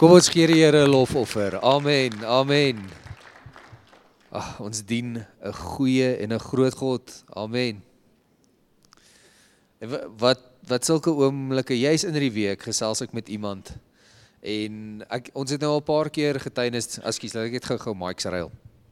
Kom ons gee die Here 'n lofoffer. Amen, amen. Ons dien 'n goeie en 'n groot God. Amen. En wat sulke oomblikke, jy's in die week, gesels ek met iemand, en ons het nou al 'n paar keer getuienis, ekskuus, laat ek net gou mics ruil.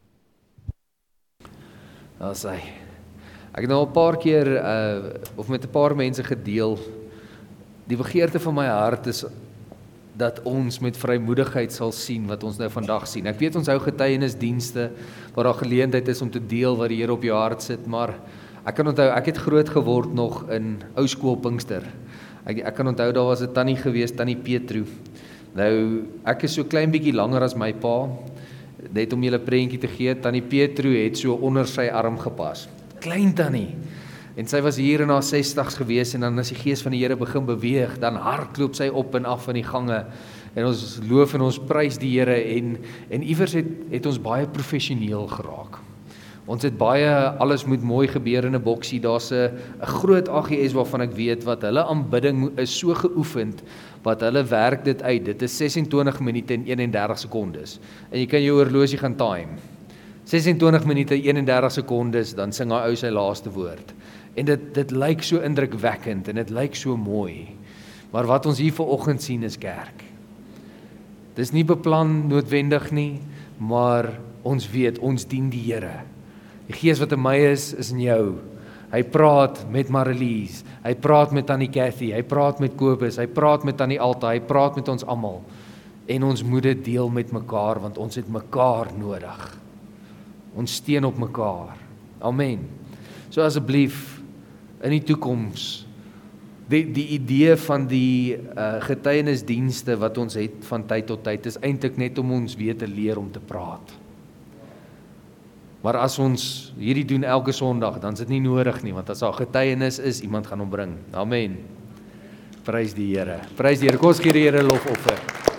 Daar is hy. Ek het nou al 'n paar keer, of met 'n paar mense gedeel, die begeerte van my hart is, dat ons met vrymoedigheid sal sien wat ons nou vandag sien. Ek weet ons hou getuienisdienste, waar daar geleentheid is om te deel wat die Here op jou hart sit, maar ek kan onthou, ek het groot geword nog in Ouskool Pinkster. Ek kan onthou, daar was 'n tannie gewees, Tannie Petru. Nou, ek is so klein bietjie langer as my pa, net om julle prentjie te gee, Tannie Petru het so onder sy arm gepas. Klein tannie. En sy was hier in haar 60's gewees, en dan as die gees van die Here begin beweeg, dan hardloop sy op en af in die gange, en ons loof en ons prys die Here, en iewers het ons baie professioneel geraak. Ons het baie, alles moet mooi gebeur in 'n boksie, daar's 'n groot AGS waarvan ek weet, wat hulle aanbidding is so geoefend, wat hulle werk dit uit, dit is 26 minute en 31 sekondes, en jy kan jou horlosie gaan time, 26 minute, 31 sekondes, dan sing hy ou sy laaste woord. En dit lyk so indrukwekkend, en dit lyk so mooi. Maar wat ons hier vanoggend sien is kerk. Dis nie beplan noodwendig nie, maar ons weet, ons dien die Here. Die Gees wat in my is in jou. Hy praat met Marlies, hy praat met Tannie Cathy, hy praat met Kobus, hy praat met Tannie Alta, hy praat met ons almal. En ons moet dit deel met mekaar, want ons het mekaar nodig. Ons steun op mekaar. Amen. So asseblief, in die toekoms, die idee van die getuienisdienste wat ons het van tyd tot tyd, is eintlik net om ons weer te leer om te praat. Maar as ons hierdie doen elke Sondag, dan is dit nie nodig nie, want as daar getuienis is, iemand gaan hom bring. Amen. Prys die Here. Prys die Here. Kom ons gee die Here lofoffer.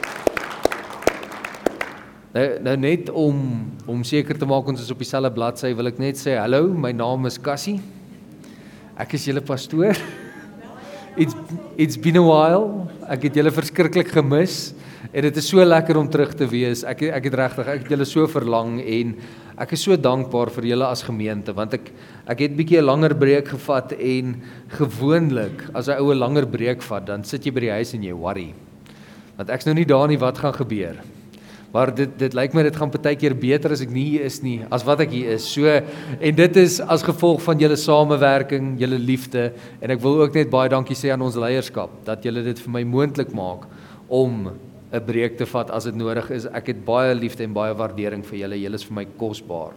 Nou net om seker te maak ons is op dieselfde bladsy, wil ek net sê, hallo, my naam is Cassie. Ek is julle pastoor. It's been a while. Ek het julle verskriklik gemis, en dit is so lekker om terug te wees. Ek het julle so verlang, en ek is so dankbaar vir julle as gemeente, want ek het bietjie 'n langer breek gevat, en gewoonlik, as 'n ou 'n langer breek vat, dan sit jy by die huis en jy worry. Want ek's nou nie daar nie, wat gaan gebeur? Maar dit lyk my, dit gaan partykeer beter as ek nie hier is nie, as wat ek hier is. So, en dit is as gevolg van julle samewerking, julle liefde, en ek wil ook net baie dankie sê aan ons leierskap, dat julle dit vir my moontlik maak, om 'n breek te vat as dit nodig is. Ek het baie liefde en baie waardering vir julle, julle is vir my kosbaar.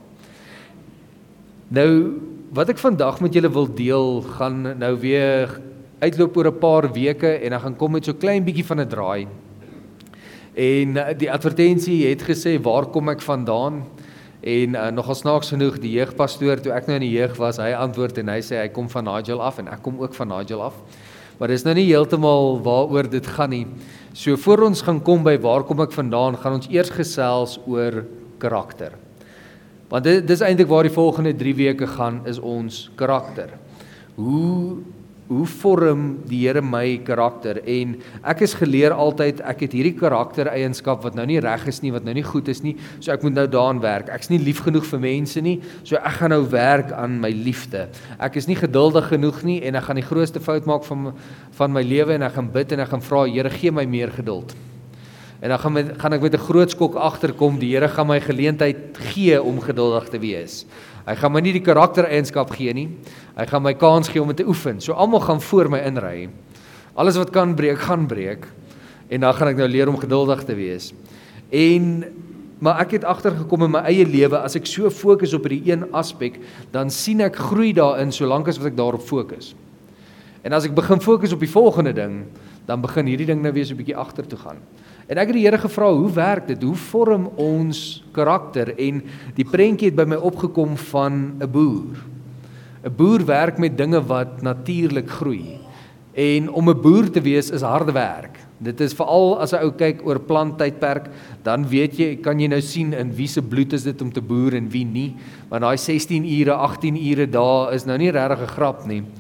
Nou, wat ek vandag met julle wil deel, gaan nou weer uitloop oor 'n paar weke, en ek gaan kom met so klein bietjie van 'n draai. En die advertensie het gesê, waar kom ek vandaan? En nogal snaaks genoeg, die jeugpastoor, toe ek nou in die jeug was, hy antwoord en hy sê, hy kom van Nigel af, en ek kom ook van Nigel af. Maar dis nou nie heeltemal waaroor dit gaan nie. So voor ons gaan kom by waar kom ek vandaan, gaan ons eers gesels oor karakter. Want dit is eintlik waar die volgende 3 weke gaan, is ons karakter. Hoe vorm die Here my karakter? En ek is geleer altyd, ek het hierdie karaktereienskap wat nou nie reg is nie, wat nou nie goed is nie, so ek moet nou daaraan werk. Ek is nie lief genoeg vir mense nie, so ek gaan nou werk aan my liefde. Ek is nie geduldig genoeg nie, en ek gaan die grootste fout maak van my lewe, en ek gaan bid en ek gaan vra, Here, gee my meer geduld. En dan gaan ek met 'n groot skok agterkom, die Here gaan my geleentheid gee om geduldig te wees. Hy gaan my nie die karaktereienskap gee nie, hy gaan my kans gee om dit te oefen. So almal gaan voor my inry. Alles wat kan breek, gaan breek. En dan gaan ek nou leer om geduldig te wees. Maar ek het agtergekom in my eie lewe, as ek so fokus op hierdie een aspek, dan sien ek groei daarin, solank as wat ek daarop fokus. En as ek begin fokus op die volgende ding, dan begin hierdie ding nou weer so 'n bietjie agter toe gaan. En ek het die Here gevra, hoe werk dit? Hoe vorm ons karakter? En die prentjie het by my opgekom van 'n boer. 'n Boer werk met dinge wat natuurlik groei. En om 'n boer te wees is harde werk. Dit is veral as 'n ou kyk oor planttydperk, dan weet jy, kan jy nou sien in wie se bloed is dit om te boer en wie nie. Want daai 16 ure, 18 ure daar is nou nie regtig 'n grap nie.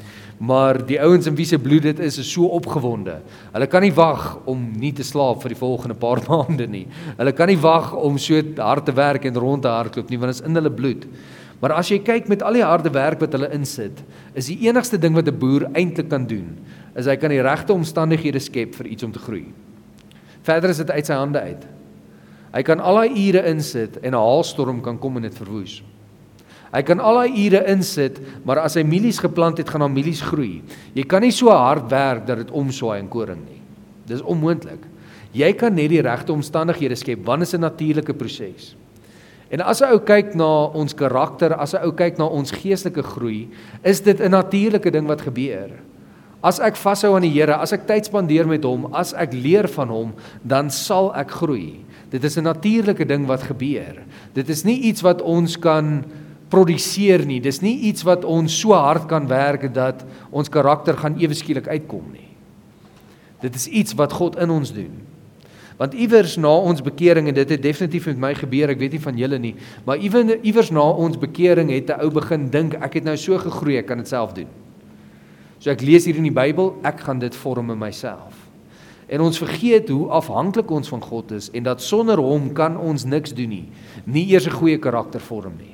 maar die ouens in wie se bloed dit is so opgewonde. Hulle kan nie wag om nie te slaap vir die volgende paar maande nie. Hulle kan nie wag om so hard te werk en rond te hardloop nie, want dit is in hulle bloed. Maar as jy kyk met al die harde werk wat hulle insit, is die enigste ding wat 'n boer eintlik kan doen, is hy kan die regte omstandighede skep vir iets om te groei. Verder is dit uit sy hande uit. Hy kan al die ure insit en 'n haalstorm kan kom en dit verwoes. Hy kan al die ure insit, maar as hy mielies geplant het, gaan daar mielies groei. Jy kan nie so hard werk dat dit omswaai in koring nie. Dis onmoontlik. Jy kan net die regte omstandighede skep, want dit is 'n natuurlike proses. En as 'n ou kyk na ons karakter, as 'n ou kyk na ons geestelike groei, is dit 'n natuurlike ding wat gebeur. As ek vashou aan die Here, as ek tyd spandeer met hom, as ek leer van hom, dan sal ek groei. Dit is 'n natuurlike ding wat gebeur. Dit is nie iets wat ons kan produseer nie. Dis nie iets wat ons so hard kan werk dat ons karakter gaan ewe skielik uitkom nie. Dit is iets wat God in ons doen. Want iewers na ons bekering, en dit het definitief met my gebeur, ek weet nie van julle nie, maar iewers na ons bekering het 'n ou begin dink, ek het nou so gegroei, ek kan dit self doen. So ek lees hier in die Bybel, ek gaan dit vorm in myself. En ons vergeet hoe afhanklik ons van God is, en dat sonder hom kan ons niks doen nie. Nie eers 'n goeie karakter vorm nie.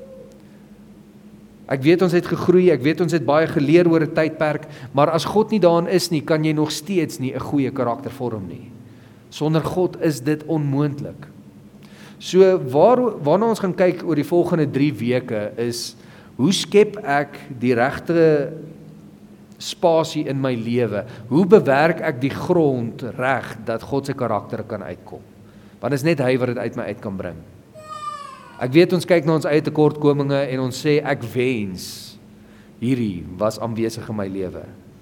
Ek weet ons het gegroei, ek weet ons het baie geleer oor 'n tydperk, maar as God nie daarin is nie, kan jy nog steeds nie 'n goeie karakter vorm nie. Sonder God is dit onmoontlik. So waarna ons gaan kyk oor die volgende 3 weke is, hoe skep ek die regte spasie in my lewe? Hoe bewerk ek die grond reg dat God se karakter kan uitkom? Want dit is net hy wat dit uit my uit kan bring. Ek weet ons kyk na ons eie tekortkominge en ons sê ek wens hierdie was aanwesig in my lewe.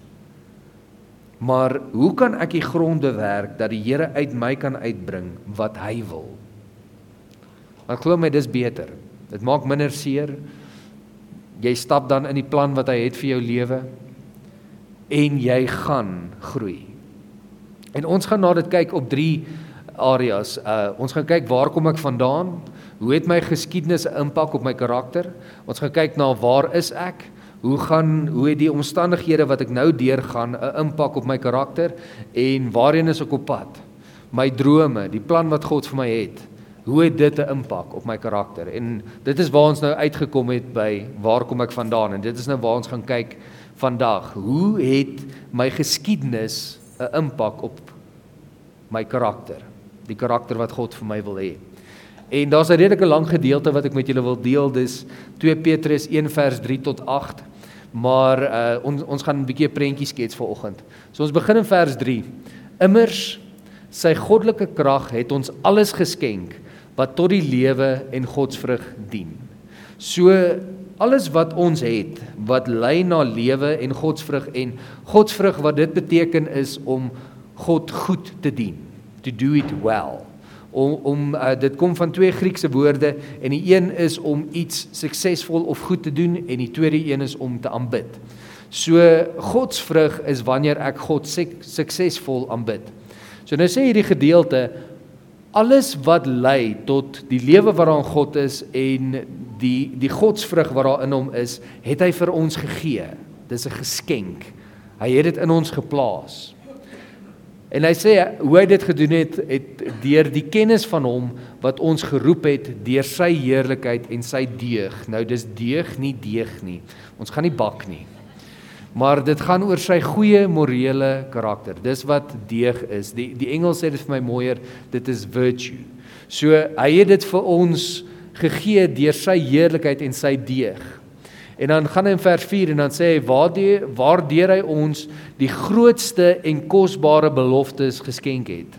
Maar hoe kan ek die gronde werk dat die Here uit my kan uitbring wat hy wil? Want glo my, dis beter. Dit maak minder seer. Jy stap dan in die plan wat hy het vir jou lewe en jy gaan groei. En ons gaan na dit kyk op 3 areas. Ons gaan kyk waar kom ek vandaan? Hoe het my geskiedenis 'n impak op my karakter? Ons gaan kyk na waar is ek? Hoe het die omstandighede wat ek nou deurgaan 'n impak op my karakter? En waarheen is ek op pad? My drome, die plan wat God vir my het, hoe het dit 'n impak op my karakter? En dit is waar ons nou uitgekom het by waar kom ek vandaan? En dit is nou waar ons gaan kyk vandag. Hoe het my geskiedenis 'n impak op my karakter? Die karakter wat God vir my wil hê. En daar's 'n redelike lang gedeelte wat ek met julle wil deel, dis 2 Petrus 1 vers 3 tot 8, maar ons gaan 'n bietjie 'n prentjie skets vanoggend. So ons begin in vers 3. Immers, sy goddelike krag het ons alles geskenk, wat tot die lewe en godsvrug dien. So, alles wat ons het, wat lei na lewe en godsvrug, en godsvrug wat dit beteken is om God goed te dien, to do it well. Dit kom van 2 Griekse woorde, en die een is om iets suksesvol of goed te doen, en die tweede een is om te aanbid. So, godsvrug is wanneer ek God suksesvol aanbid. So nou sê hierdie gedeelte, alles wat lei tot die lewe waaraan God is, en die godsvrug wat daar in hom is, het hy vir ons gegee. Dis 'n geskenk. Hy het dit in ons geplaas. En hy sê, hoe hy dit gedoen het deur die kennis van hom, wat ons geroep het, deur sy heerlikheid en sy deug. Nou, dis deug, nie deeg nie. Ons gaan nie bak nie. Maar dit gaan oor sy goeie morele karakter. Dis wat deeg is. Die Engels sê dit vir my mooier, dit is virtue. So, hy het dit vir ons gegee deur sy heerlikheid en sy deeg. En dan gaan hy in vers 4 en dan sê hy, waardeur hy ons die grootste en kosbare beloftes geskenk het.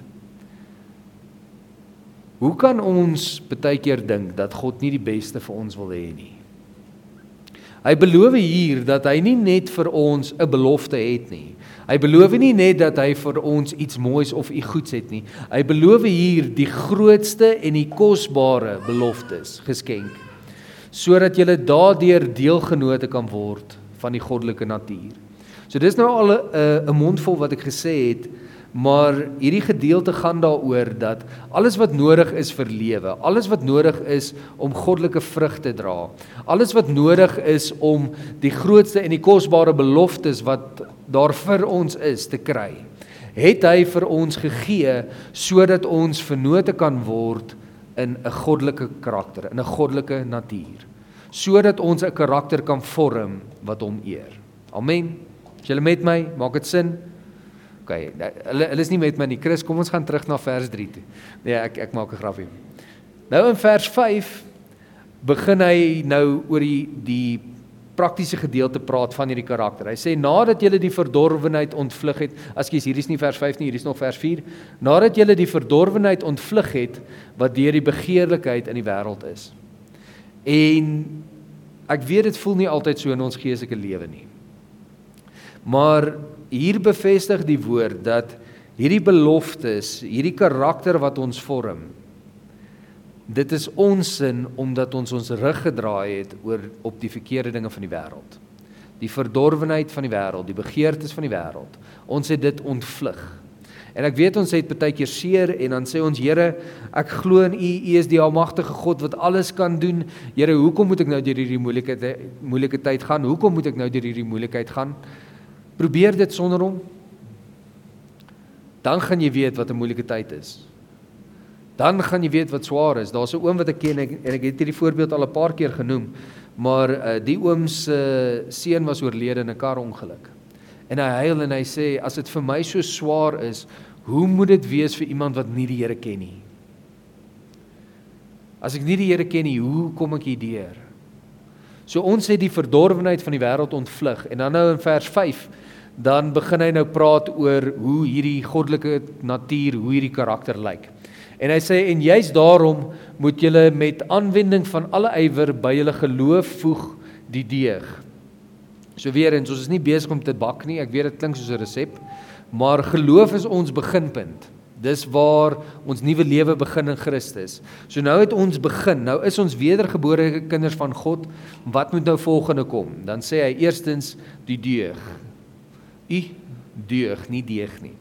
Hoe kan ons baie keer dink dat God nie die beste vir ons wil hê nie? Hy beloof hier dat hy nie net vir ons 'n belofte het nie. Hy beloof nie net dat hy vir ons iets moois of iets goeds het nie. Hy beloof hier die grootste en die kosbare beloftes geskenk, sodat julle daardeur deelgenote kan word van die goddelike natuur. So dis nou al 'n mondvol wat ek gesê het, maar hierdie gedeelte gaan daaroor dat alles wat nodig is vir lewe, alles wat nodig is om goddelike vrug te dra, alles wat nodig is om die grootste en die kosbare beloftes wat daar vir ons is te kry, het hy vir ons gegee sodat ons vernote kan word in 'n goddelike karakter, in 'n goddelike natuur, sodat ons 'n karakter kan vorm wat hom eer. Amen. Is julle met my? Maak dit sin? Ok, hulle is nie met my nie. Chris, kom ons gaan terug na vers 3 toe. Nee, ek maak 'n grapie. Nou in vers 5 begin hy nou oor die praktiese gedeelte praat van hierdie karakter. Hy sê, nadat julle die verdorwenheid ontvlug het, hier is nie vers 5 nie, hier is nog vers 4, nadat julle die verdorwenheid ontvlug het, wat deur die begeerlikheid in die wêreld is. En ek weet dit voel nie altyd so in ons geestelike lewe nie. Maar hier bevestig die woord dat hierdie beloftes, hierdie karakter wat ons vorm, dit is ons sin omdat ons rug gedraai het op die verkeerde dinge van die wêreld. Die verdorwenheid van die wêreld, die begeertes van die wêreld. Ons het dit ontvlug. En ek weet ons het baie keer seer en dan sê ons, Here, ek glo in U is die almagtige God wat alles kan doen. Here, hoekom moet ek nou deur hierdie moeilike tyd gaan? Hoekom moet ek nou deur hierdie moeilikheid gaan? Probeer dit sonder hom. Dan gaan jy weet wat 'n moeilike tyd is. Dan gaan jy weet wat swaar is. Daar's 'n oom wat ek ken en ek het hierdie voorbeeld al 'n paar keer genoem, maar die oom se seun was oorlede in 'n karongeluk. En hy huil en hy sê, as dit vir my so swaar is, hoe moet dit wees vir iemand wat nie die Here ken nie? As ek nie die Here ken nie, hoe kom ek hier deur? So ons het die verdorwenheid van die wêreld ontvlug. En dan nou in vers 5, dan begin hy nou praat oor hoe hierdie goddelike natuur, hoe hierdie karakter lyk. En hy sê, en juist daarom moet julle met aanwending van alle ywer by julle geloof voeg die deeg. So weer eens, ons is nie besig om te bak nie, ek weet dit klink soos 'n resep, maar geloof is ons beginpunt. Dis waar ons nuwe lewe begin in Christus. So nou het ons begin, nou is ons wedergebore kinders van God, wat moet nou volgende kom? Dan sê hy eerstens die deeg. Deeg, nie deeg nie.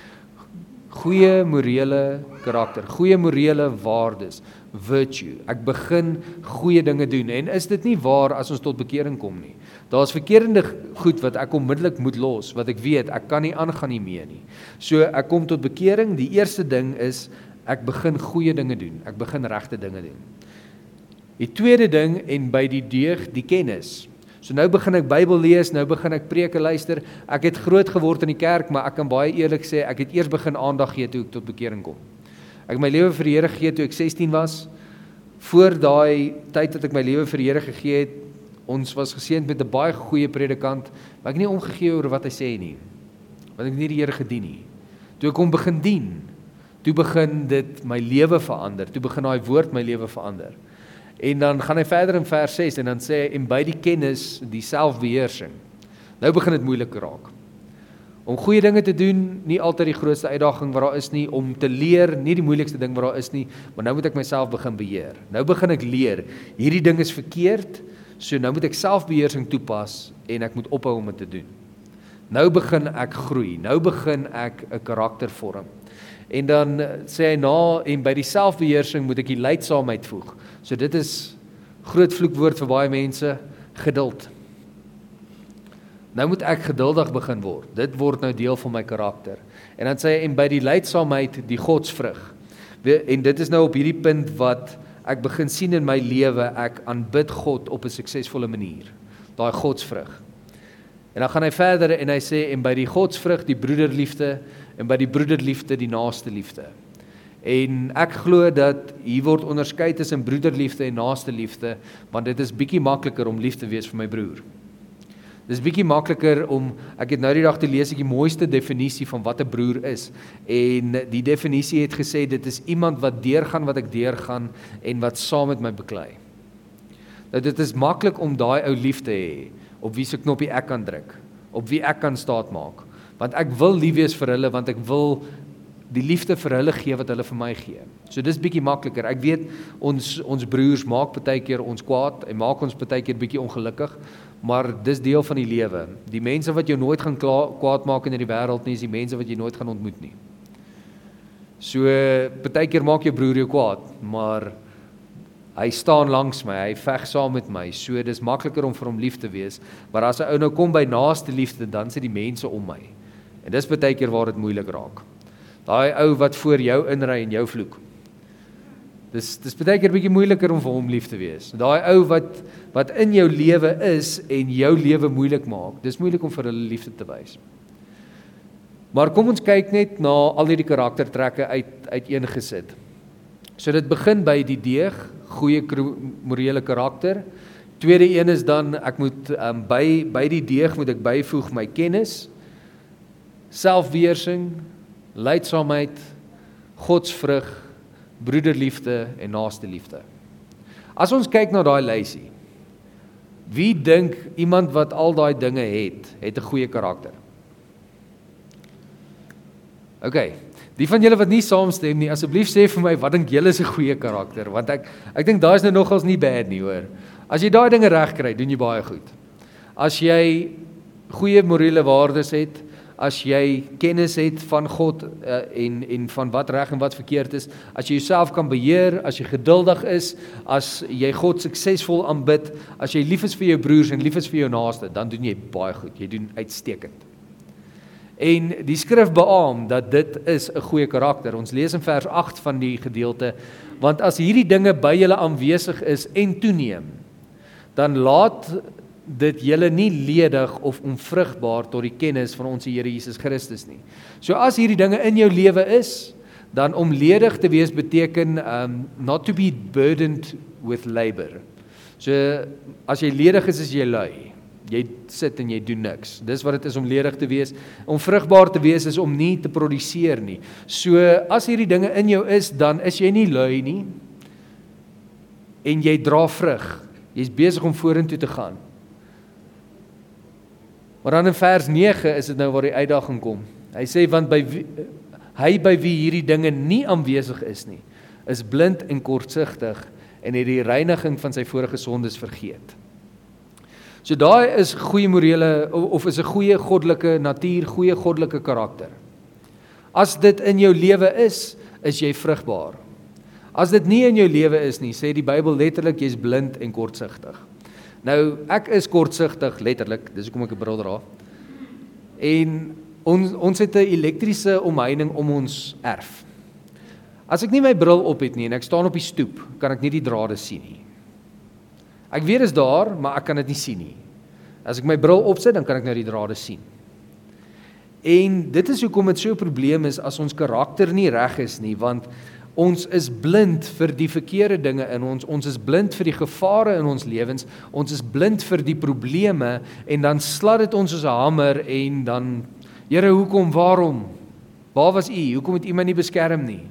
Goeie morele karakter, goeie morele waardes, virtue. Ek begin goeie dinge doen. En is dit nie waar as ons tot bekering kom nie? Daar's verkeerde goed wat ek onmiddellik moet los, wat ek weet, ek kan nie aangaan nie meer nie. So ek kom tot bekering, die eerste ding is, ek begin goeie dinge doen, ek begin regte dinge doen. Die tweede ding, en by die deeg, die kennis. So nou begin ek Bybel lees, nou begin ek preke luister, ek het groot geword in die kerk, maar ek kan baie eerlik sê, ek het eers begin aandag gee toe ek tot bekering kom. Ek het my lewe vir die Here gegee toe ek 16 was, voor daai tyd dat ek my lewe vir die Here gegee het, ons was geseënd met 'n baie goeie predikant, maar ek het nie omgegee oor wat hy sê nie, want ek het nie die Here gedien nie. Toe ek hom begin dien, toe begin dit my lewe verander, toe begin daai woord my lewe verander. En dan gaan hy verder in vers 6 en dan sê hy, en by die kennis, die selfbeheersing. Nou begin dit moeilik raak. Om goeie dinge te doen, nie altyd die grootste uitdaging wat daar is nie, om te leer, nie die moeilikste ding wat daar is nie, maar nou moet ek myself begin beheer. Nou begin ek leer, hierdie ding is verkeerd, so nou moet ek selfbeheersing toepas en ek moet ophou om dit te doen. Nou begin ek groei, nou begin ek 'n karakter vorm. En dan sê hy en by die selfbeheersing moet ek die lydsaamheid voeg. So dit is groot vloekwoord vir baie mense, geduld. Nou moet ek geduldig begin word. Dit word nou deel van my karakter. En dan sê hy, en by die lydsaamheid die godsvrug. En dit is nou op hierdie punt wat ek begin sien in my lewe, ek aanbid God op 'n suksesvolle manier. Daai godsvrug. En dan gaan hy verder en hy sê, en by die godsvrug die broederliefde, en by die broederliefde die naaste liefde. En ek glo dat hier word onderskei tussen broederliefde en naaste liefde, want dit is bietjie makliker om lief te wees vir my broer. Dis bietjie makliker ek het nou die dag te lees ek die mooiste definisie van wat 'n broer is, en die definisie het gesê, dit is iemand wat deurgaan wat ek deurgaan, en wat saam met my beklei. Nou dit is maklik om daai ou lief te hê, op wie se knoppie ek kan druk, op wie ek kan staat maak, want ek wil lief wees vir hulle, want ek wil die liefde vir hulle gee wat hulle vir my gee. So dis bietjie makliker. Ek weet ons broers maak baie keer ons kwaad en maak ons baie keer bietjie ongelukkig, maar dis deel van die lewe. Die mense wat jou nooit gaan kwaad maak in die wêreld nie, is die mense wat jy nooit gaan ontmoet nie. So baie keer maak jou broer jou kwaad, maar hy staan langs my, hy veg saam met my, so dis makliker om vir hom lief te wees, maar as 'n ou nou kom by naaste liefde, dan sit die mense om my. En dis baie keer waar dit moeilik raak. Daai ou wat voor jou inry en jou vloek. Dis baie keer bietjie moeiliker om vir hom lief te wees. Daai ou wat in jou lewe is en jou lewe moeilik maak, dis moeilik om vir hulle liefde te wys. Maar kom ons kyk net na al hierdie karaktertrekke uiteengesit. So dit begin by die deeg, goeie morele karakter. Tweede een is dan, ek moet by die deeg moet ek byvoeg my kennis, selfbeheersing, lydsaamheid, godsvrug, broederliefde en naaste liefde. As ons kyk na daai lysie, wie dink iemand wat al daai dinge het 'n goeie karakter? OK, die van julle wat nie saamstem nie, asseblief sê vir my, wat dink julle is 'n goeie karakter? Want ek dink daai is nou nogals nie bad nie, hoor. As jy daai dinge reg kry, doen jy baie goed. As jy goeie morele waardes het, as jy kennis het van God en van wat reg en wat verkeerd is, as jy jouself kan beheer, as jy geduldig is, as jy God suksesvol aanbid, as jy lief is vir jou broers en lief is vir jou naaste, dan doen jy baie goed, jy doen uitstekend. En die skrif beamoen dat dit is 'n goeie karakter. Ons lees in vers 8 van die gedeelte, want as hierdie dinge by julle aanwesig is en toeneem, dan laat dit julle nie ledig of onvrugbaar tot die kennis van ons Here Jesus Christus nie. So as hierdie dinge in jou lewe is, dan om ledig te wees beteken not to be burdened with labor. So as jy ledig is jy lui. Jy sit en jy doen niks. Dis wat dit is om ledig te wees. Om vrugbaar te wees is om nie te produseer nie. So as hierdie dinge in jou is, dan is jy nie lui nie en jy dra vrug. Jy's besig om vorentoe te gaan. Maar dan in vers 9 is dit nou waar die uitdaging kom. Hy sê, want hy by wie hierdie dinge nie aanwesig is nie, is blind en kortsigtig en het die reiniging van sy vorige sondes vergeet. So daai is goeie morele, of is 'n goeie goddelike natuur, goeie goddelike karakter. As dit in jou lewe is jy vrugbaar. As dit nie in jou lewe is nie, sê die Bybel letterlik, jy's blind en kortsigtig. Nou, ek is kortsigtig, letterlik, dis hoekom ek 'n bril dra. En ons het 'n elektriese omheining om ons erf. As ek nie my bril op het nie en ek staan op die stoep, kan ek nie die drade sien nie. Ek weet is daar, maar ek kan dit nie sien nie. As ek my bril opsit, dan kan ek nou die drade sien. En dit is hoekom dit so 'n probleem is as ons karakter nie reg is nie, want ons is blind vir die verkeerde dinge in ons is blind vir die gevare in ons lewens, ons is blind vir die probleme, en dan slat dit ons soos 'n hamer, en dan, Here, hoekom, waarom? Waar was U? Hoekom het U my nie beskerm nie?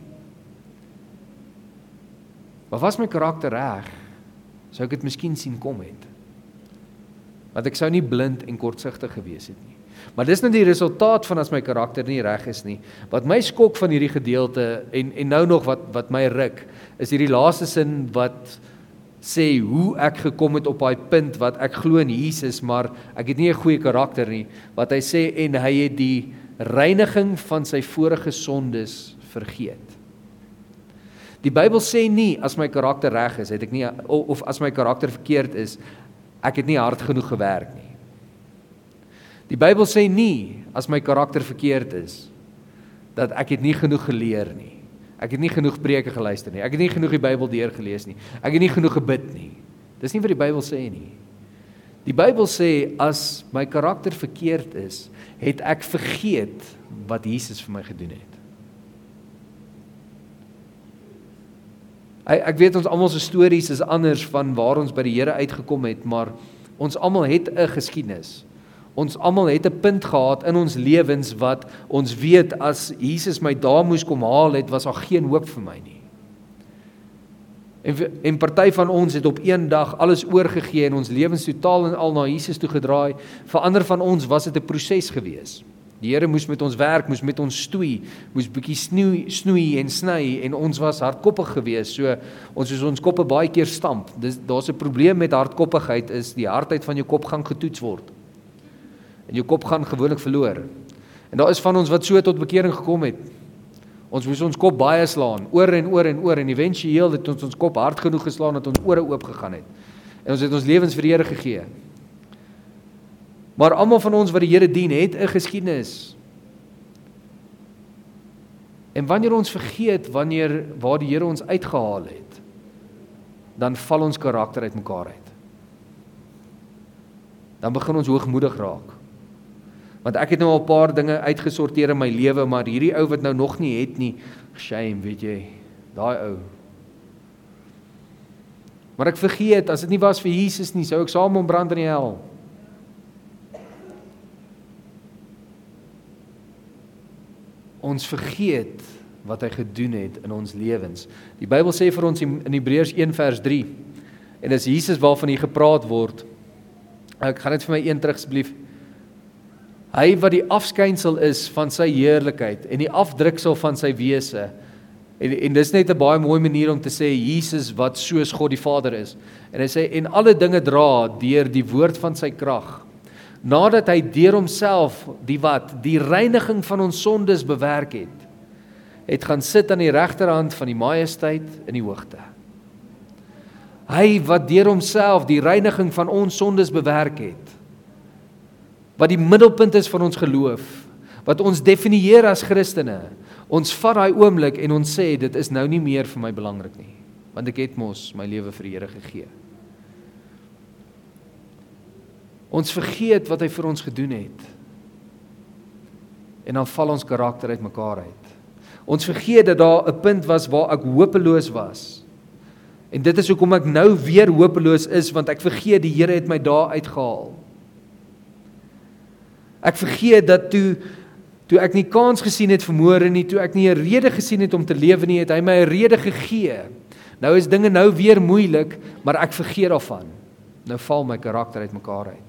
Maar was my karakter reg? Sou ek dit miskien sien kom het? Want ek sou nie blind en kortsigtig gewees het nie. Maar dis nou die resultaat van as my karakter nie reg is nie. Wat my skok van hierdie gedeelte, en nou nog wat my ruk, is hierdie laaste sin wat sê hoe ek gekom het op daai punt wat ek glo in Jesus, maar ek het nie 'n goeie karakter nie. Wat hy sê, en hy het die reiniging van sy vorige sondes vergeet. Die Bybel sê nie, as my karakter reg is, het ek nie, of as my karakter verkeerd is, ek het nie hard genoeg gewerk nie. Die Bybel sê nie, as my karakter verkeerd is, dat ek het nie genoeg geleer nie. Ek het nie genoeg preke geluister nie. Ek het nie genoeg die Bybel deurgelees nie. Ek het nie genoeg gebid nie. Dis nie wat die Bybel sê nie. Die Bybel sê, as my karakter verkeerd is, het ek vergeet wat Jesus vir my gedoen het. Ek weet ons almal se stories is anders van waar ons by die Here uitgekom het, maar ons almal het 'n geskiedenis. Ons almal het 'n punt gehad in ons lewens wat ons weet, as Jesus my daar moes kom haal het, was daar geen hoop vir my nie. En party van ons het op een dag alles oorgegee en ons lewens totaal en al na Jesus toe gedraai. Vir ander van ons was dit 'n proses gewees. Die Here moes met ons werk, moes met ons stoei, moes bietjie snoei en sny en ons was hardkoppig geweest, so ons is ons koppe baie keer stamp. Daar's 'n probleem met hardkoppigheid, is die hardheid van jou kop gaan getoets word. En jou kop gaan gewoonlik verloor. En daar is van ons wat so tot bekering gekom het. Ons moes ons kop baie slaan, oor en oor en oor, en eventueel het ons kop hard genoeg geslaan dat ons ore oop gegaan het. En ons het ons lewens vir die Here gegee. Maar almal van ons wat die Here dien, het 'n geskiedenis. En wanneer ons vergeet waar die Here ons uitgehaal het, dan val ons karakter uit mekaar uit. Dan begin ons hoogmoedig raak. Want ek het nou al 'n paar dinge uitgesorteer in my lewe, maar hierdie ou wat nou nog nie het nie, shame, weet jy, daai ou. Maar ek vergeet, as dit nie was vir Jesus nie, sou ek saam hom brand in die hel. Ons vergeet wat hy gedoen het in ons lewens. Die Bybel sê vir ons in Hebreërs 1 vers 3, en dis Jesus waarvan hier gepraat word. Ek gaan net vir my een terug asseblief. Hy wat die afskynsel is van sy heerlikheid en die afdruksel van sy wese. En dis net 'n baie mooi manier om te sê Jesus wat soos God die Vader is. En hy sê en alle dinge dra deur die woord van sy krag. Nadat hy deur homself die reiniging van ons sondes bewerk het gaan sit aan die regterhand van die majesteit in die hoogte. Hy wat deur homself die reiniging van ons sondes bewerk het, wat die middelpunt is van ons geloof, wat ons definieer as Christene, ons vat daai oomblik en ons sê, dit is nou nie meer vir my belangrik nie, want ek het mos my lewe vir die Here gegee. Ons vergeet wat hy vir ons gedoen het, en dan val ons karakter uit mekaar uit. Ons vergeet dat daar 'n punt was waar ek hopeloos was, en dit is hoekom ek nou weer hopeloos is, want ek vergeet die Here het my daar uitgehaal. Ek vergeet dat toe ek nie kans gesien het vermoere nie, toe ek nie 'n rede gesien het om te lewe nie, het hy my 'n rede gegee. Nou is dinge nou weer moeilik, maar ek vergeet daarvan. Nou val my karakter uit mekaar uit.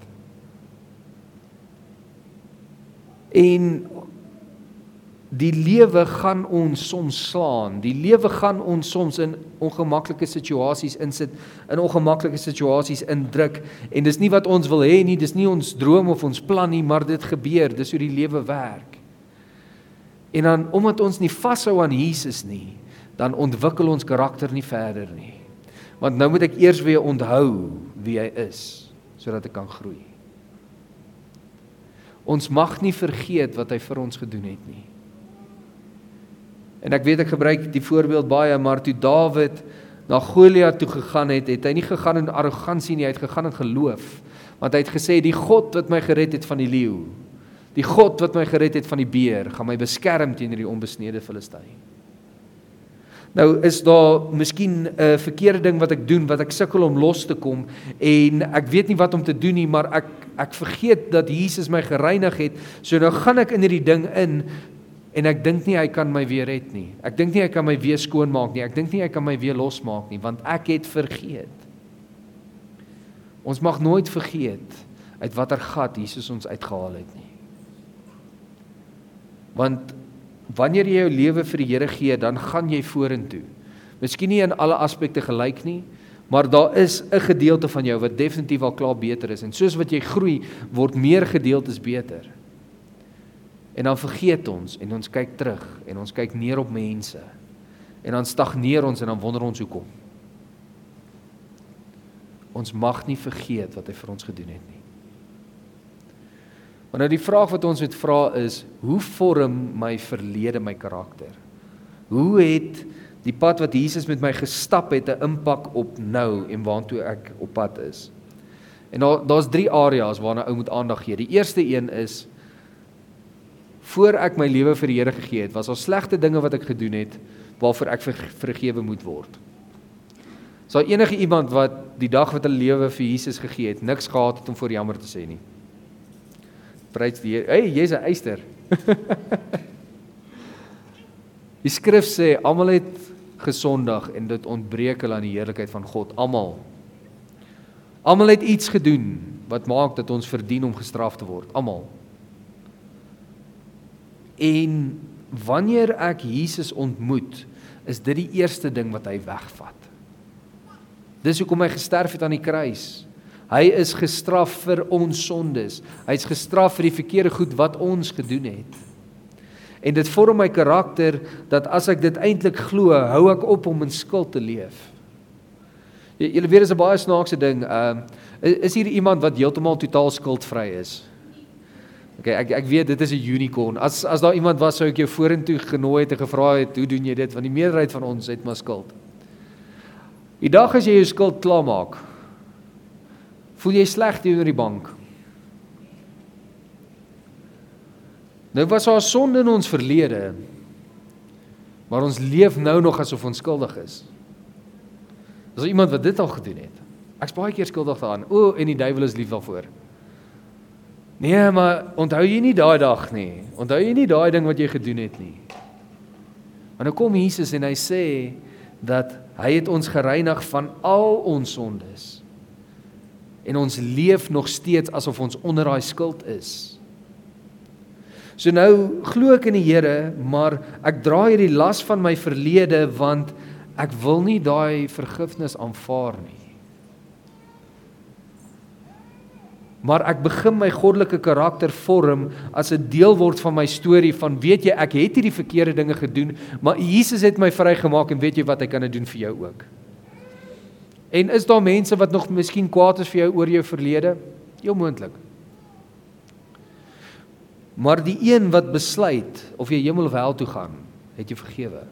En die lewe gaan ons soms slaan, die lewe gaan ons soms in ongemaklike situasies insit, in ongemaklike situasies indruk, en dis nie wat ons wil hê nie, dis nie ons droom of ons plan nie, maar dit gebeur, dis hoe die lewe werk. En dan, omdat ons nie vashou aan Jesus nie, dan ontwikkel ons karakter nie verder nie. Want nou moet ek eers weer onthou wie hy is, sodat ek kan groei. Ons mag nie vergeet wat hy vir ons gedoen het nie. En ek weet ek gebruik die voorbeeld baie, maar toe Dawid na Goliat toe gegaan het, het hy nie gegaan in arrogansie nie, hy het gegaan in geloof. Want hy het gesê, die God wat my gered het van die leeu, die God wat my gered het van die beer, gaan my beskerm teen die onbesnede Filistyn. Nou is daar miskien 'n verkeerde ding wat ek doen, wat ek sukkel om los te kom, en ek weet nie wat om te doen nie, maar ek vergeet dat Jesus my gereinig het, so nou gaan ek in hierdie ding in, en ek dink nie hy kan my weer red nie. Ek dink nie hy kan my weer skoonmaak nie. Ek dink nie hy kan my weer losmaak nie, want ek het vergeet. Ons mag nooit vergeet uit watter gat Jesus ons uitgehaal het nie. Want wanneer jy jou lewe vir die Here gee, dan gaan jy vorentoe. Miskien nie in alle aspekte gelyk nie, maar daar is 'n gedeelte van jou wat definitief al klaar beter is. En soos wat jy groei, word meer gedeeltes beter. En dan vergeet ons, en ons kyk terug, en ons kyk neer op mense, en dan stagneer ons, en dan wonder ons hoekom. Ons mag nie vergeet wat hy vir ons gedoen het nie. Maar nou die vraag wat ons moet vra is, hoe vorm my verlede my karakter? Hoe het die pad wat Jesus met my gestap het 'n impak op nou, en waartoe ek op pad is? En daar's 3 areas waarna ou moet aandag gee. Die eerste een is, voor ek my lewe vir die Here gegee het, was al slegte dinge wat ek gedoen het, waarvoor ek vergewe moet word. Is daar enige iemand wat die dag wat hulle lewe vir Jesus gegee het, niks gehad het om voor jammer te sê nie? Prys die Here. Hey, jy's 'n eyster. Die skrif sê, almal het gesondig en dit ontbreek hulle aan die heerlikheid van God. Almal. Almal het iets gedoen wat maak dat ons verdien om gestraf te word. Almal. En wanneer ek Jesus ontmoet, is dit die eerste ding wat hy wegvat. Dis hoekom hy gesterf het aan die kruis. Hy is gestraf vir ons sondes. Hy is gestraf vir die verkeerde goed wat ons gedoen het. En dit vorm my karakter, dat as ek dit eintlik glo, hou ek op om in skuld te leef. Julle weet, is 'n baie snaakse ding. Is hier iemand wat heeltemal totaal skuldvry is? Okay, ek weet, dit is 'n unicorn. As daar iemand was, sou ek jou vorentoe genooi het en gevra het, hoe doen jy dit? Want die meerderheid van ons het maar skuld. Die dag as jy jou skuld klaarmaak, voel jy sleg teenoor die bank. Nou was daar sonde in ons verlede, maar ons leef nou nog asof ons skuldig is. Is iemand wat dit al gedoen het? Ek's baie keer skuldig daaraan. En die duiwel is lief daarvoor. Nee, maar onthou jy nie daai dag nie. Onthou jy nie daai ding wat jy gedoen het nie. Maar nou kom Jesus en hy sê dat hy het ons gereinig van al ons sondes. En ons leef nog steeds asof ons onder daai skuld is. So nou glo ek in die Here, maar ek dra hierdie las van my verlede, want ek wil nie daai vergifnis aanvaar nie. Maar ek begin my goddelike karakter vorm as 'n deel word van my storie van, weet jy, ek het hierdie verkeerde dinge gedoen, maar Jesus het my vrygemaak en weet jy wat, hy kan dit doen vir jou ook. En is daar mense wat nog miskien kwaad is vir jou oor jou verlede? Heel moontlik. Maar die een wat besluit of jy hemel of hel toe gaan, het jy vergewe.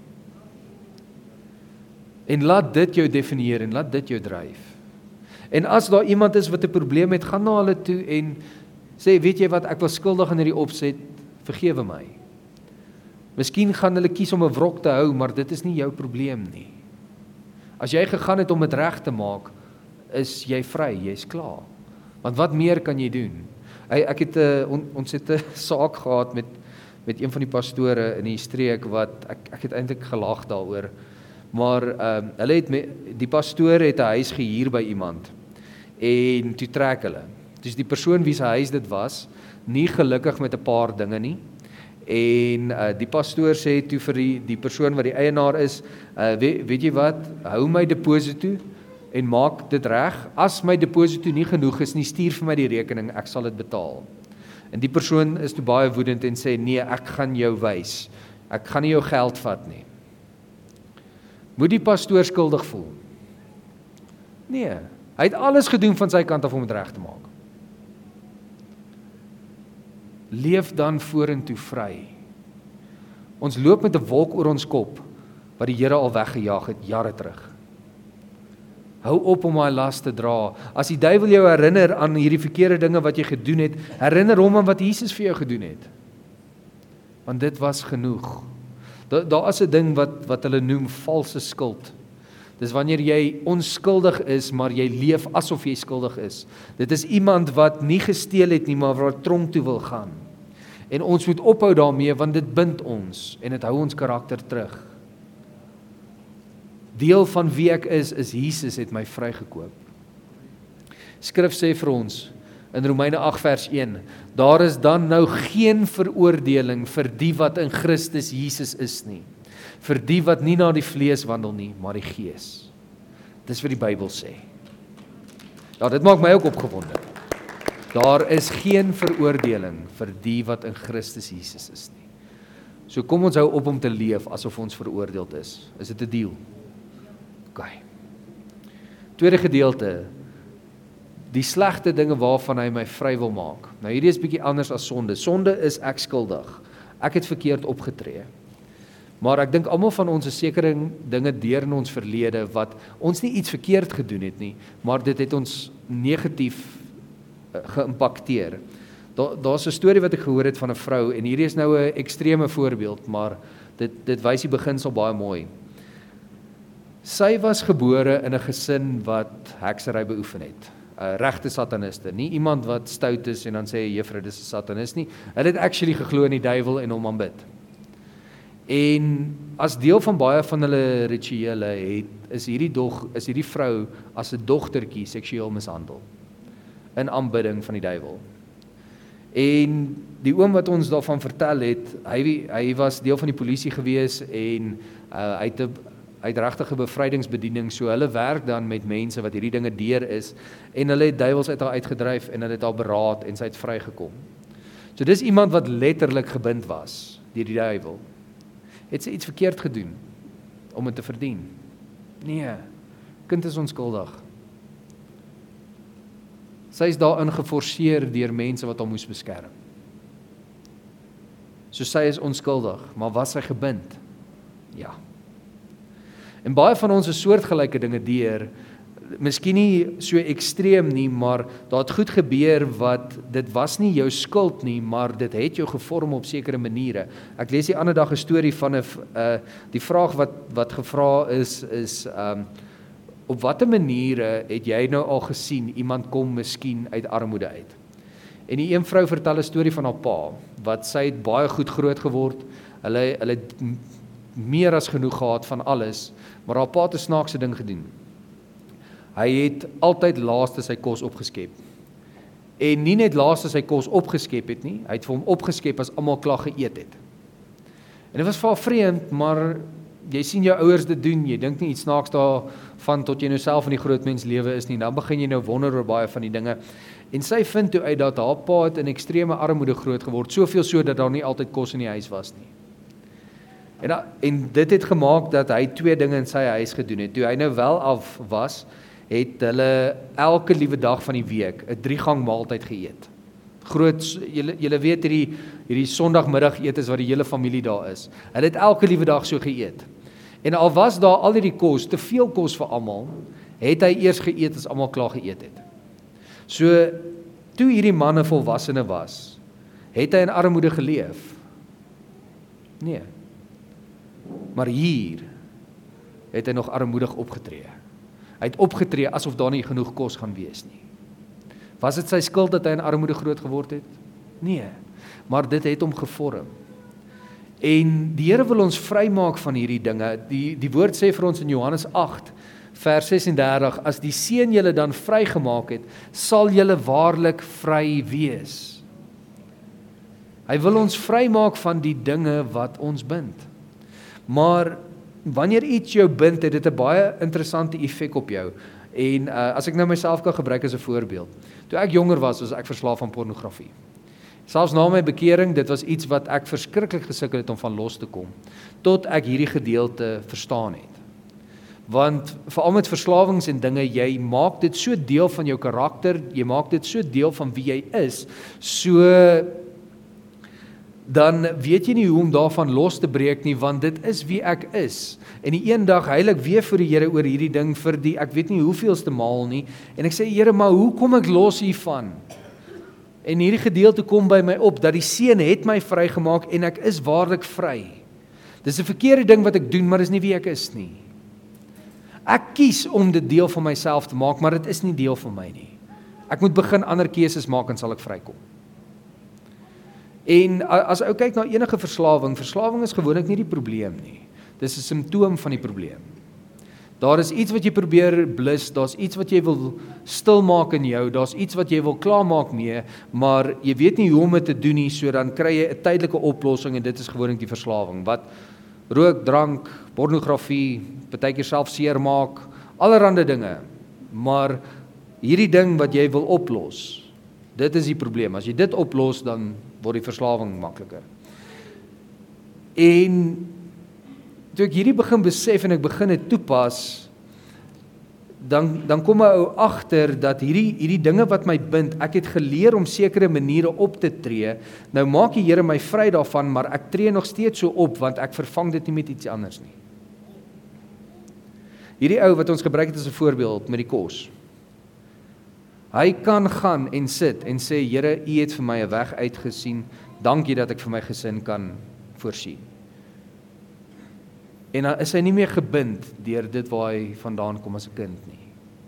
En laat dit jou definieer en laat dit jou dryf. En as daar iemand is wat 'n probleem het, gaan na hulle toe en sê, weet jy wat, ek was skuldig in hierdie opset, vergewe my. Miskien gaan hulle kies om 'n wrok te hou, maar dit is nie jou probleem nie. As jy gegaan het om dit reg te maak, is jy vry, jy's klaar. Want wat meer kan jy doen? Ek het ons het 'n saak gehad met een van die pastore in die streek wat ek het eintlik gelag daaroor. Maar hulle het die pastoor het 'n huis gehuur by iemand en toe trek hulle. Dus die persoon wie se huis dit was, nie gelukkig met 'n paar dinge nie. En die pastoor sê toe vir die persoon wat die eienaar is, weet jy wat, hou my deposito en maak dit reg. As my deposito nie genoeg is nie, stuur vir my die rekening, ek sal dit betaal. En die persoon is toe baie woedend en sê, nee, ek gaan jou wys. Ek gaan nie jou geld vat nie. Moet die pastoor skuldig voel? Nee, hy het alles gedoen van sy kant af om dit reg te maak. Leef dan vorentoe vry. Ons loop met 'n wolk oor ons kop, wat die Here al weggejaag het, jare terug. Hou op om daai las te dra. As die duiwel jou herinner aan hierdie verkeerde dinge wat jy gedoen het, herinner hom aan wat Jesus vir jou gedoen het. Want dit was genoeg. Daar is 'n ding wat hulle noem valse skuld. Dis wanneer jy onskuldig is, maar jy leef asof jy skuldig is. Dit is iemand wat nie gesteel het nie, maar wat tronk toe wil gaan. En ons moet ophou daarmee, want dit bind ons en dit hou ons karakter terug. Deel van wie ek is Jesus het my vrygekoop. Skrif sê vir ons in Romeine 8 vers 1, daar is dan nou geen veroordeling vir die wat in Christus Jesus is nie, vir die wat nie na die vlees wandel nie, maar die gees. Dis wat die Bybel sê. Ja, dit maak my ook opgewonde. Daar is geen veroordeling vir die wat in Christus Jesus is nie. So kom ons hou op om te leef asof ons veroordeeld is. Is dit 'n deal? OK. Tweede gedeelte, die slegte dinge waarvan hy my vry wil maak. Nou hierdie is bietjie anders as sonde. Sonde is ek skuldig. Ek het verkeerd opgetree. Maar ek dink almal van ons is sekere dinge deur in ons verlede wat ons nie iets verkeerd gedoen het nie, maar dit het ons negatief geïmpakteer. Daar's 'n storie wat ek gehoor het van 'n vrou en hierdie is nou 'n ekstreme voorbeeld, maar dit wys die beginsel baie mooi. Sy was gebore in 'n gesin wat heksery beoefen het. Regte sataniste, nie iemand wat stout is en dan sê juffrou dis 'n satanist nie. Hulle het actually geglo in die duiwel en hom aanbid. En as deel van baie van hulle rituele is hierdie vrou as 'n dogtertjie seksueel mishandel in aanbidding van die duiwel. En die oom wat ons daarvan vertel het, hy was deel van die polisie gewees en hy het regtige bevrydingsbediening, so hulle werk dan met mense wat hierdie dinge deur is, en hulle het duiwels uit haar uitgedryf, en hulle het haar beraad, en sy het vrygekom. So dis iemand wat letterlik gebind was deur die duiwel. Het sy iets verkeerd gedoen om dit te verdien? Nee, kind is onskuldig. Sy is daarin geforseer deur mense wat hom moes beskerm. So sy is onskuldig, maar was sy gebind? Ja. En baie van ons is soortgelyke dinge deur, miskien nie so ekstreem nie, maar daar het goed gebeur wat, dit was nie jou skuld nie, maar dit het jou gevorm op sekere maniere. Ek lees die ander dag 'n storie van die vraag wat gevra is op watter maniere het jy nou al gesien, iemand kom miskien uit armoede uit? En die een vrou vertel 'n storie van haar pa, wat sy het baie goed groot geword, hulle het meer as genoeg gehad van alles, maar haar pa het 'n snaakse ding gedoen. Hy het altyd laaste sy kos opgeskep. En nie net laaste sy kos opgeskep het nie, hy het vir hom opgeskep as almal klaar geëet het. En dit was vir haar vreemd, maar jy sien jou ouers dit doen, jy dink nie iets snaaks daarvan tot jy nou self in die groot mens lewe is nie, dan begin jy nou wonder oor baie van die dinge. En sy vind toe uit dat haar pa het in ekstreme armoede groot geword, soveel so dat daar nie altyd kos in die huis was nie. En dit het gemaak dat hy 2 dinge in sy huis gedoen het. Toe hy nou wel af was, het hulle elke liewe dag van die week 'n 3-gang maaltyd geëet. Groot, julle weet hierdie Sondagmiddagetes wat die hele familie daar is. Hulle het elke liewe dag so geëet. En al was daar al hierdie kos, te veel kos vir almal, het hy eers geëet as almal klaar geëet het. So, toe hierdie man 'n volwassene was, het hy in armoede geleef? Nee. Maar hier het hy nog armoedig opgetree. Hy het opgetree asof daar nie genoeg kos gaan wees nie. Was dit sy skuld dat hy in armoede groot geword het? Nee, maar dit het hom gevorm. En die Here wil ons vrymaak van hierdie dinge. Die woord sê vir ons in Johannes 8, vers 36, as die Seun julle dan vrygemaak het, sal julle waarlik vry wees. Hy wil ons vrymaak van die dinge wat ons bind. Maar wanneer iets jou bind, het dit 'n baie interessante effek op jou. En as ek nou myself kan gebruik as 'n voorbeeld. Toe ek jonger was ek verslaaf aan pornografie. Selfs na my bekering, dit was iets wat ek verskriklik gesukkel het om van los te kom, tot ek hierdie gedeelte verstaan het. Want veral met verslawings en dinge, jy maak dit so deel van jou karakter, jy maak dit so deel van wie jy is, so dan weet jy nie hoe om daarvan los te breek nie, want dit is wie ek is. En die een dag huil ek weer vir die Here oor hierdie ding vir die, ek weet nie hoeveelste maal nie, en ek sê, Here, maar hoe kom ek los hiervan? En hierdie gedeelte kom by my op, dat die Seun het my vrygemaak en ek is waarlik vry. Dis 'n verkeerde ding wat ek doen, maar dis nie wie ek is nie. Ek kies om dit deel van myself te maak, maar dit is nie deel van my nie. Ek moet begin ander keuses maak en sal ek vrykom. En as ou kyk na enige verslawing is gewoonlik nie die probleem nie. Dis 'n simptoom van die probleem. Daar is iets wat jy probeer blus, daar's iets wat jy wil stilmaak in jou, daar's iets wat jy wil klaarmaak mee, maar jy weet nie hoe om dit te doen nie, so dan kry jy 'n tydelike oplossing en dit is gewoonlik die verslawing. Wat rook, drank, pornografie, partykeer self seermaak, allerhande dinge. Maar hierdie ding wat jy wil oplos, dit is die probleem. As jy dit oplos, dan word die verslawing makliker. En toe ek hierdie begin besef en ek begin dit toepas, dan kom ek agter dat hierdie dinge wat my bind, ek het geleer om sekere maniere op te tree. Nou maak die Here my vry daarvan, maar ek tree nog steeds so op, want ek vervang dit nie met iets anders nie. Hierdie ou wat ons gebruik het as 'n voorbeeld met die kos. Hy kan gaan en sit en sê, Here, U het vir my 'n weg uitgesien, dankie dat ek vir my gesin kan voorsien. En dan is hy nie meer gebind deur dit waar hy vandaan kom as 'n kind nie.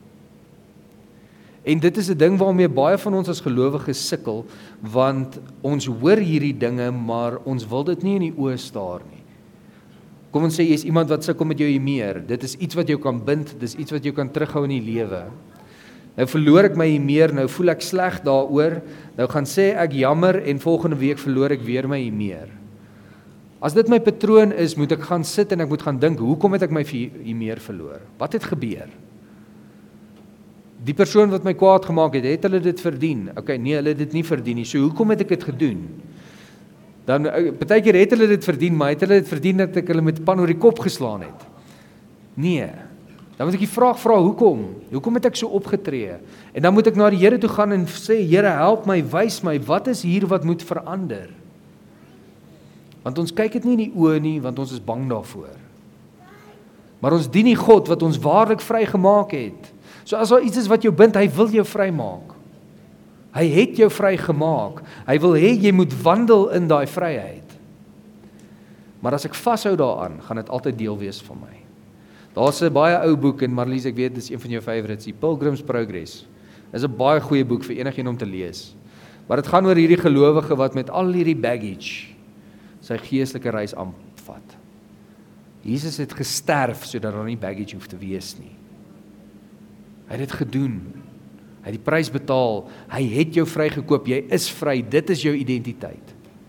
En dit is 'n ding waarmee baie van ons as gelowiges sukkel, want ons hoor hierdie dinge, maar ons wil dit nie in die oë staar nie. Kom ons sê, jy is iemand wat sukkel met jou humeur, dit is iets wat jou kan bind, dit is iets wat jou kan terughou in die lewe. Nou verloor ek my hier meer, nou voel ek sleg daaroor, nou gaan sê ek jammer en volgende week verloor ek weer my hier meer. As dit my patroon is, moet ek gaan sit en ek moet gaan dink, hoekom het ek my hier meer verloor? Wat het gebeur? Die persoon wat my kwaad gemaak het hulle dit verdien? Okay, nee, hulle het dit nie verdien nie, so hoekom het ek dit gedoen? Dan, partykeer het hulle dit verdien, maar het hulle dit verdien dat ek hulle met pan oor die kop geslaan het? Nee. Dan moet ek die vraag vra, hoekom? Hoekom het ek so opgetree? En dan moet ek na die Here toe gaan en sê, Here, help my, wys my, wat is hier wat moet verander? Want ons kyk dit nie in die oë nie, want ons is bang daarvoor. Maar ons dien die God wat ons waarlik vrygemaak het. So as daar iets is wat jou bind, hy wil jou vrymaak. Hy het jou vrygemaak. Hy wil hê jy moet wandel in daai vryheid. Maar as ek vashou daaraan, gaan dit altyd deel wees van my. Daar's 'n baie ou boek en Marlies, ek weet dis een van jou favorites, die Pilgrim's Progress. Dis 'n baie goeie boek vir enigiemand om te lees. Maar dit gaan oor hierdie gelowige wat met al hierdie baggage sy geestelike reis aanvat. Jesus het gesterf sodat daar nie baggage hoef te wees nie. Hy het dit gedoen. Hy het die prys betaal. Hy het jou vrygekoop. Jy is vry. Dit is jou identiteit.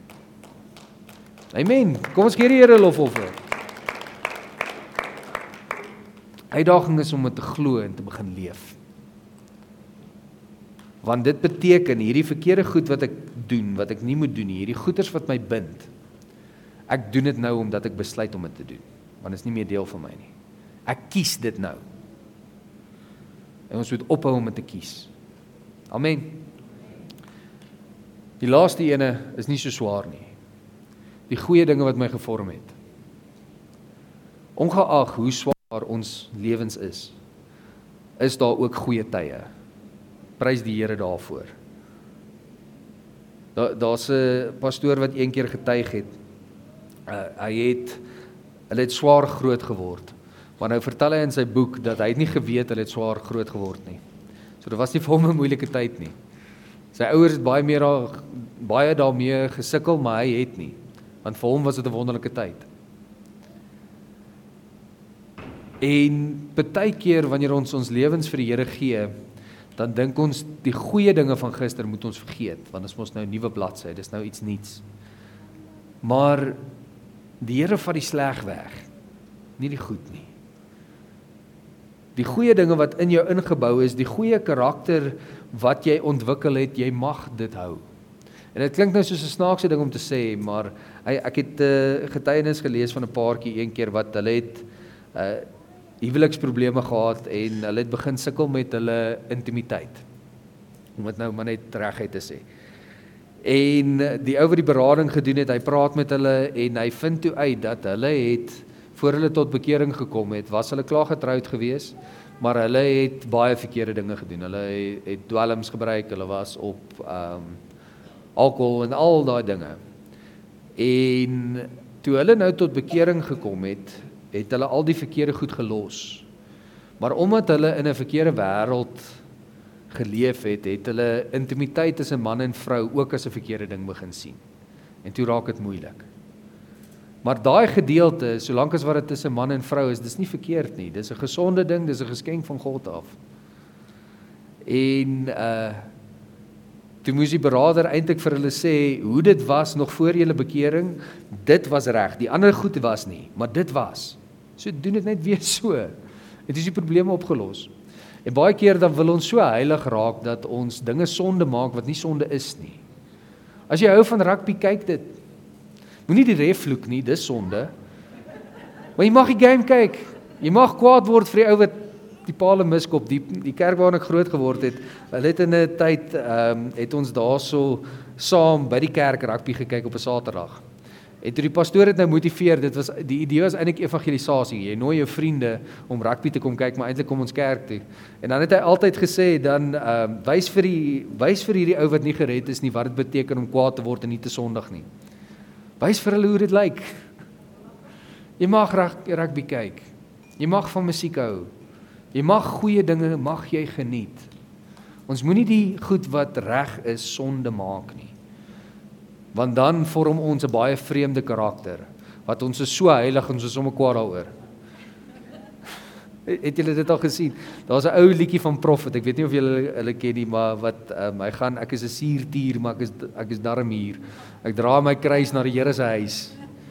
Amen. Kom ons gee die Here lofoffer. Uitdaging is om dit te glo en te begin leef. Want dit beteken hierdie verkeerde goed wat ek doen, wat ek nie moet doen nie, hierdie goeders wat my bind. Ek doen dit nou omdat ek besluit om dit te doen, want dit is nie meer deel van my nie. Ek kies dit nou. En ons moet ophou om dit te kies. Amen. Die laaste ene is nie so swaar nie. Die goeie dinge wat my gevorm het. Ongeag hoe swaar ons lewens is daar ook goeie tye. Prys die Here daarvoor. Daar's 'n pastoor wat een keer getuig het. Hulle het swaar groot geword. Maar nou vertel hy in sy boek dat hy het nie geweet hulle het swaar groot geword nie. So dit was nie vir hom 'n moeilike tyd nie. Sy ouers het baie daarmee gesukkel, maar hy het nie. Want vir hom was dit 'n wonderlike tyd. En partykeer wanneer ons lewens vir die Here gee, dan dink ons die goeie dinge van gister moet ons vergeet, want dit is mos nou 'n nuwe bladsy, dis nou iets nuuts. Maar die Here vat die sleg weg, nie die goed nie. Die goeie dinge wat in jou ingebou is, die goeie karakter wat jy ontwikkel het, jy mag dit hou. En dit klink nou soos 'n snaakse ding om te sê, maar ek het getuienis gelees van 'n paartjie een keer wat hulle het huweliksprobleme gehad en hulle het begin sukkel met hulle intimiteit. Om dit nou maar net reguit te sê. En die ou wat die berading gedoen het, hy praat met hulle en hy vind toe uit dat hulle het, voor hulle tot bekering gekom het, was hulle klaar getroud gewees, maar hulle het baie verkeerde dinge gedoen. Hulle het dwelms gebruik, hulle was op alkohol en al daai dinge. En toe hulle nou tot bekering gekom het hulle al die verkeerde goed gelos. Maar omdat hulle in 'n verkeerde wêreld geleef het hulle intimiteit tussen man en vrou ook as 'n verkeerde ding begin sien. En toe raak dit moeilik. Maar daai gedeelte, solank as wat dit tussen man en vrou is, dis nie verkeerd nie. Dis 'n gesonde ding, dis 'n geskenk van God af. En toe moes die beraader eintlik vir hulle sê hoe dit was nog voor julle bekering, dit was reg. Die ander goed was nie, maar dit was. So doen dit net weer so. Het is die probleme opgelos. En baie keer dan wil ons so heilig raak dat ons dinge sonde maak wat nie sonde is nie. As jy hou van rugby, kyk dit. Moenie die ref vloek nie, dis sonde. Maar jy mag die game kyk. Jy mag kwaad word vir die ou wat die paal miskop. Die kerk waarin ek groot geword het, hulle het in 'n tyd het ons daarso saam by die kerk rugby gekyk op 'n Saterdag. En toe die pastoor het nou motiveer, die idee was eintlik evangelisasie. Jy nooi jou vriende om rugby te kom kyk, maar eintlik kom ons kerk toe. En dan het hy altyd gesê, dan wys vir hierdie ou wat nie gered is nie, wat dit beteken om kwaad te word en nie te sondig nie. Wys vir hulle hoe dit lyk. Jy mag rugby kyk. Jy mag van musiek hou. Jy mag goeie dinge, mag jy geniet. Ons moenie die goed wat reg is sonde maak nie. Want dan vorm ons 'n baie vreemde karakter, wat ons is so heilig en ons is sommer kwaad daaroor. Het julle dit al gesien? Daar's 'n ou liedjie van Prophet, ek weet nie of julle hulle ken nie, maar wat hy gaan, ek is 'n suurtier, maar ek is darm hier. Ek dra my kruis na die Here se huis.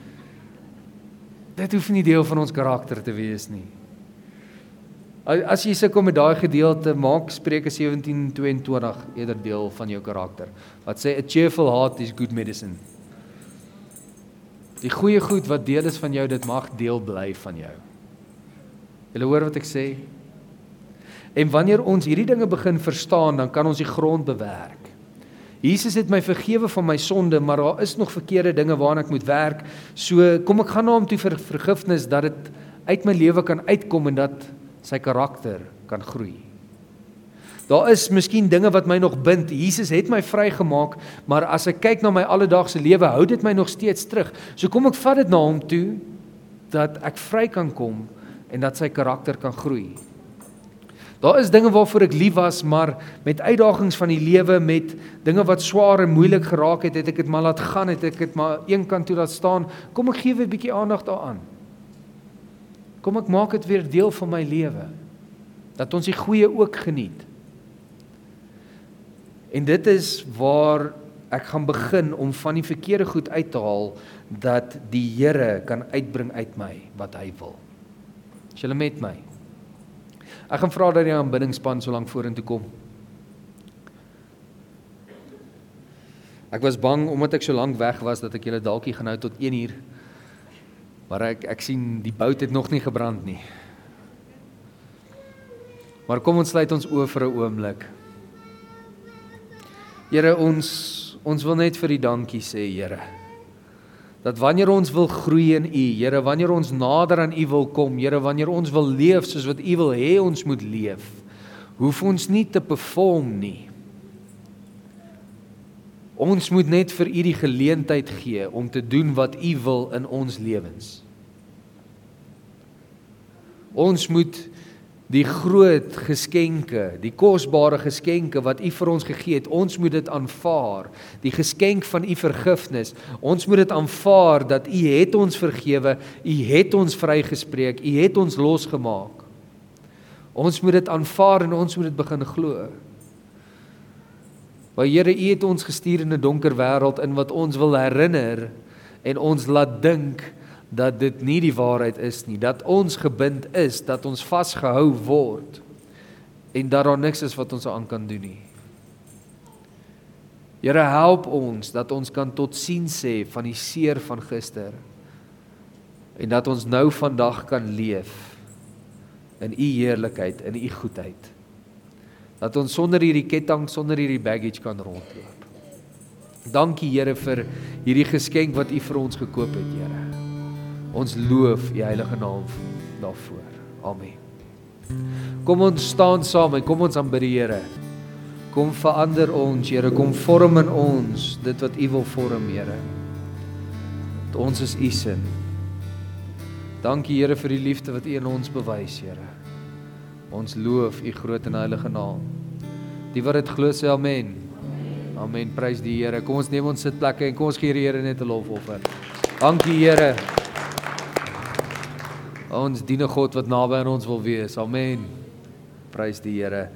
Dit hoef nie deel van ons karakter te wees nie. As jy sukkel met daai gedeelte, maak Spreuke 17:22 eerder deel van jou karakter. Wat sê, a cheerful heart is good medicine. Die goeie goed wat deel is van jou, dit mag deel bly van jou. Julle hoor wat ek sê? En wanneer ons hierdie dinge begin verstaan, dan kan ons die grond bewerk. Jesus het my vergewe van my sonde, maar daar is nog verkeerde dinge waaraan ek moet werk. So kom ek gaan na hom toe vir vergifnis, dat dit uit my lewe kan uitkom en dat sy karakter kan groei. Daar is miskien dinge wat my nog bind. Jesus het my vrygemaak, maar as ek kyk na my alledaagse lewe, hou dit my nog steeds terug. So kom ek vat dit na hom toe, dat ek vry kan kom en dat sy karakter kan groei. Daar is dinge waarvoor ek lief was, maar met uitdagings van die lewe, met dinge wat swaar en moeilik geraak het, het ek dit maar laat gaan, het ek dit maar een kant toe laat staan. Kom ek gee 'n bietjie aandag daaraan. Kom ek maak dit weer deel van my lewe, dat ons die goeie ook geniet. En dit is waar ek gaan begin om van die verkeerde goed uit te haal, dat die Here kan uitbring uit my wat hy wil. Is julle met my? Ek gaan vra dat die aanbiddingspan so lank vorentoe kom. Ek was bang, omdat ek so lank weg was, dat ek julle dalk hier gaan hou tot 1 uur. Maar ek sien, die bout het nog nie gebrand nie. Maar kom ons sluit ons oë vir 'n oomblik. Here, ons wil net vir U dankie sê, Here. Dat wanneer ons wil groei in U, Here, wanneer ons nader aan U wil kom, Here, wanneer ons wil leef soos wat U wil hê ons moet leef, hoef ons nie te perform nie. Ons moet net vir U die geleentheid gee om te doen wat U wil in ons lewens. Ons moet die groot geskenke, die kosbare geskenke wat U vir ons gegee het, ons moet dit aanvaar. Die geskenk van U vergifnis, ons moet dit aanvaar dat U het ons vergewe, U het ons vrygespreek, U het ons losgemaak. Ons moet dit aanvaar en ons moet dit begin glo. Maar Here, U het ons gestuur in 'n donker wêreld in wat ons wil herinner en ons laat dink dat dit nie die waarheid is nie, dat ons gebind is, dat ons vasgehou word en dat daar niks is wat ons aan kan doen nie. Here, help ons dat ons kan tot sien sê van die seer van gister en dat ons nou vandag kan leef in U heerlikheid, in U goedheid. Dat ons sonder hierdie ketting, sonder hierdie baggage kan rondloop. Dankie Here vir hierdie geskenk wat U vir ons gekoop het, Here. Ons loof U heilige naam daarvoor. Amen. Kom ons staan saam en kom ons aanbid die Here. Kom verander ons, Here, kom vorm in ons dit wat U wil vorm, Here. Dat ons is U sin. Dankie Here vir die liefde wat U in ons bewys, Here. Ons loof U groot en heilige naam. Die wat dit glo sê amen. Amen, prys die Here. Kom ons neem ons sitplekke en kom ons gee die Here net 'n lofoffer. Dankie Here. Ons dien 'n God wat naby aan ons wil wees. Amen. Prys die Here.